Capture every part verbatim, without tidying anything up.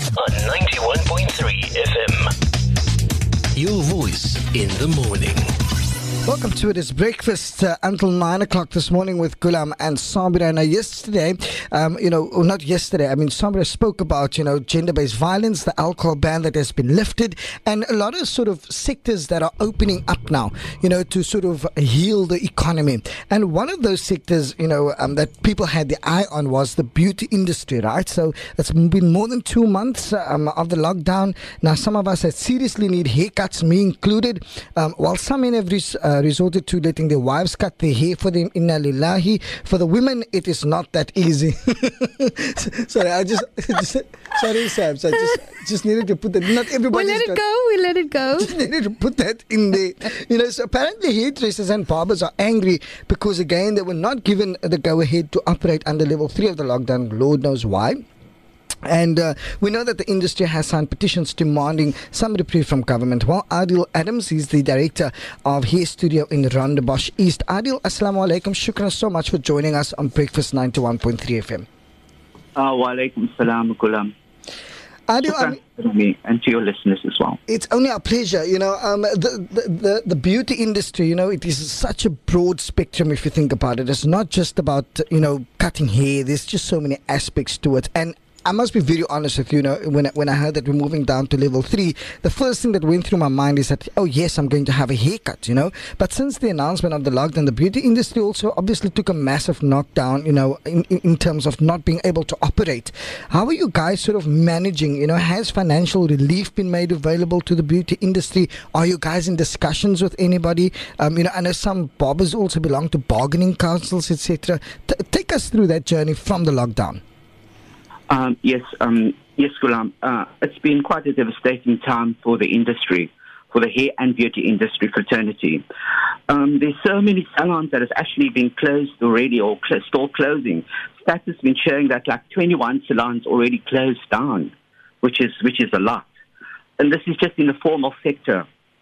on ninety-one point three F M. Your voice in the morning. Welcome to it. It's breakfast uh, until nine o'clock this morning with Gulam and Sabira. Now, yesterday, um, you know, well, not yesterday, I mean, Sabira spoke about, you know, gender-based violence, the alcohol ban that has been lifted, and a lot of sort of sectors that are opening up now, you know, to sort of heal the economy. And one of those sectors, you know, um, that people had the eye on was the beauty industry, right? So it's been more than two months um, of the lockdown. Now, some of us that seriously need haircuts, me included, um, while some men have res- uh, resorted to letting their wives cut their hair for them. Inna lillahi. For the women, it is not that easy. sorry, I just, just sorry, Sam. So I just just needed to put that. Not everybody. We let it go. We let it go. Just needed to put that in there. You know, so apparently hairdressers and barbers are angry because again they were not given the go-ahead to operate under level three of the lockdown. Lord knows why. And uh, we know that the industry has signed petitions demanding some reprieve from government. Well, Adil Adams is the director of Hair Studio in Rondebosch East. Adil, assalamu alaikum. Shukran so much for joining us on Breakfast ninety-one point three F M. Uh, wa alaikum salam, Gulam. Adil, I mean, to me and to your listeners as well. it's only a pleasure. You know, um, the, the, the, the beauty industry, you know, it is such a broad spectrum if you think about it. It's not just about, you know, cutting hair. There's just so many aspects to it. And I must be very honest with you, you know, when, when I heard that we're moving down to level three, the first thing that went through my mind is that, oh yes, I'm going to have a haircut, you know. But since the announcement of the lockdown, the beauty industry also obviously took a massive knockdown, you know, in, in, in terms of not being able to operate. How are you guys sort of managing, you know, has financial relief been made available to the beauty industry? Are you guys in discussions with anybody? Um, you know, I know some barbers also belong to bargaining councils, et cetera. T- take us through that journey from the lockdown. Um, yes, um, yes, Gulam. Uh, it's been quite a devastating time for the industry, for the hair and beauty industry fraternity. Um, there's so many salons that has actually been closed already or cl- store closing. Stats has been showing that like twenty-one salons already closed down, which is which is a lot. And this is just in the formal sector.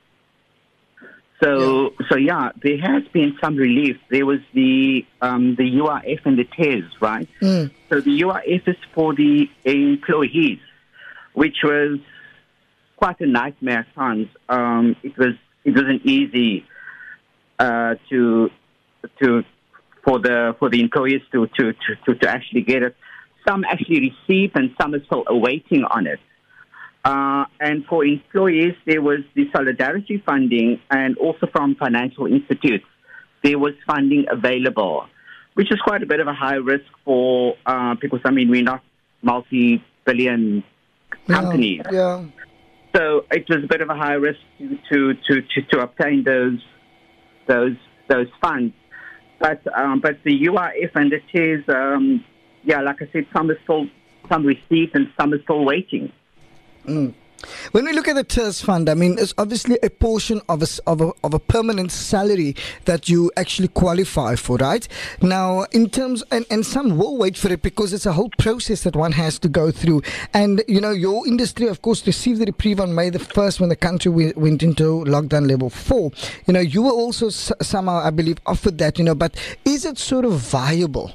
So, yeah. so yeah, there has been some relief. There was the um, the U I F and the T E S, right? Mm. So the U I F is for the employees, which was quite a nightmare at times. Um, it was it wasn't easy uh, to to for the for the employees to, to, to, to, to actually get it. Some actually received, and some are still awaiting on it. Uh, and for employees, there was the solidarity funding, and also from financial institutes, there was funding available, which is quite a bit of a high risk for uh, because, I mean, we're not multi-billion companies. Yeah, yeah. So it was a bit of a high risk to to, to, to, to obtain those those those funds. But um, but the U I F and the T E S, um, yeah, like I said, some are still some received and some are still waiting. Mm. When we look at the T E S fund, I mean, it's obviously a portion of a, of a of a permanent salary that you actually qualify for, right? Now, in terms, and, and some will wait for it because it's a whole process that one has to go through. And, you know, your industry, of course, received the reprieve on May the first when the country we, went into lockdown level four. You know, you were also s- somehow, I believe, offered that, you know, but is it sort of viable?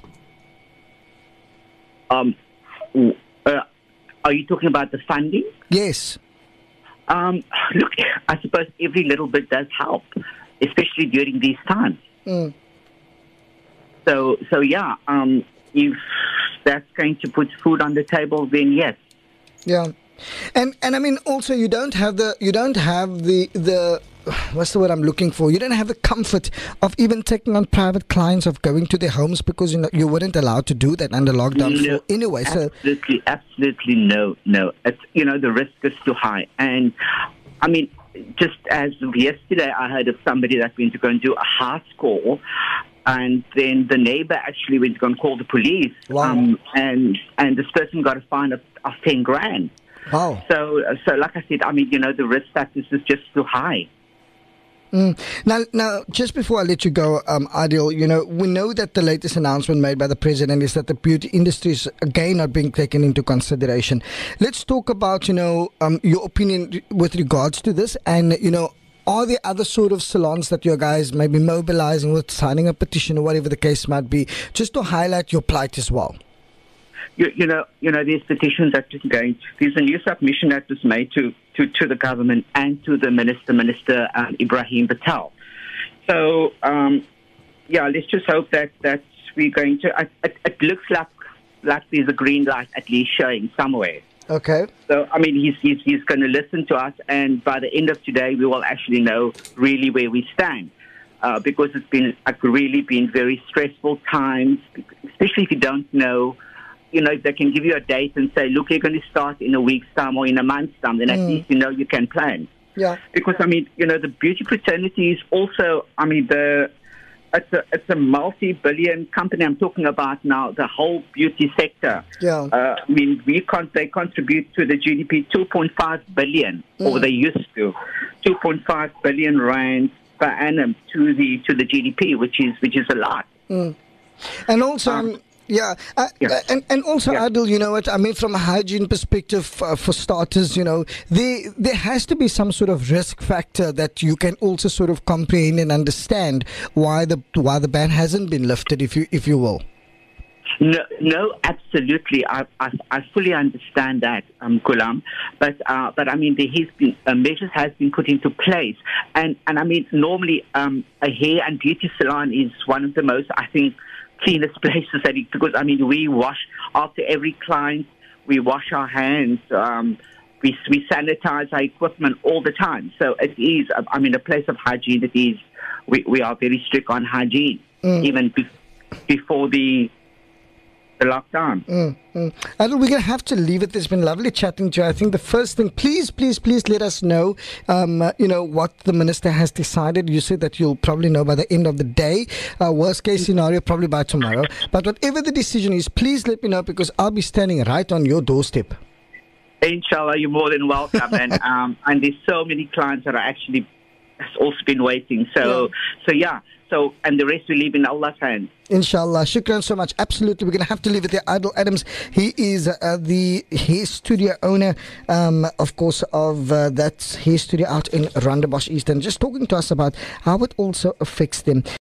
Um. Uh, Are you talking about the funding? Yes. Um, look, I suppose every little bit does help, especially during these times. Mm. So, so yeah, um, if that's going to put food on the table, then yes. Yeah, and and I mean also you don't have the you don't have the the what's the word I'm looking for? You don't have the comfort of even taking on private clients, of going to their homes, because you know you weren't allowed to do that under lockdown No, for anyway. So absolutely, absolutely no, no. It's, you know, the risk is too high. And I mean, just as of yesterday, I heard of somebody that went to go and do a house call, and then the neighbor actually went to go and call the police. Wow. Um, and and this person got a fine of, of ten grand. Wow. So, so like I said, I mean, you know, the risk factor is just too high. Mm. Now, now, just before I let you go, um, Adil, you know, we know that the latest announcement made by the president is that the beauty industry is again not being taken into consideration. Let's talk about, you know, um, your opinion with regards to this, and, you know, are there other sort of salons that you guys may be mobilizing with, signing a petition or whatever the case might be, just to highlight your plight as well? you, you know, you know, these petitions that was going. There's a new submission that was made to, to, to the government and to the minister, Minister um, Ibrahim Patel. So, um, yeah, let's just hope that, that we're going to. It, it, it looks like like there's a green light at least showing somewhere. Okay. So, I mean, he's he's, he's going to listen to us, and by the end of today, we will actually know really where we stand. Uh, because it's been like, really been very stressful times, especially if you don't know, you know, if they can give you a date and say, look, you're going to start in a week's time or in a month's time, then at Mm. least you know you can plan. Yeah. Because, I mean, you know, the beauty fraternity is also, I mean, the it's a, it's a multi-billion company I'm talking about now, the whole beauty sector. Yeah. Uh, I mean, we con- they contribute to the G D P two point five billion, Mm. or they used to, two point five billion rand per annum to the to the G D P, which is which is a lot. Mm. And also, um, Um, yeah, uh, yeah. and and also, Yeah. Adil, you know what? I mean, from a hygiene perspective, uh, for starters, you know, there there has to be some sort of risk factor that you can also sort of comprehend and understand why the why the ban hasn't been lifted, if you if you will. No, no, absolutely. I, I, I fully understand that, um, Ghulam. But, uh, but I mean, there has been uh, measures has been put into place, and, and I mean, normally um, a hair and beauty salon is one of the most, I think, cleanest places that it, because I mean, we wash after every client, we wash our hands, um, we we sanitize our equipment all the time. So it is, I mean, a place of hygiene. It is. We we are very strict on hygiene, Mm. even be, before the. The lockdown. Mm, mm. Adil, we're going to have to leave it. It's been lovely chatting to you. I think the first thing, please, please, please let us know, um, uh, you know, what the minister has decided. You said that you'll probably know by the end of the day. Uh, worst case scenario, probably by tomorrow. But whatever the decision is, please let me know, because I'll be standing right on your doorstep. Inshallah, you're more than welcome. and um, and there's so many clients that are actually has also been waiting. So Yeah. so yeah. So, and the rest we leave in Allah's hands. Inshallah. Shukran so much. Absolutely. We're going to have to leave it there. Adil Adams, he is uh, the hair studio owner, um, of course, of uh, that hair studio out in Rondebosch Eastern, just talking to us about how it also affects them.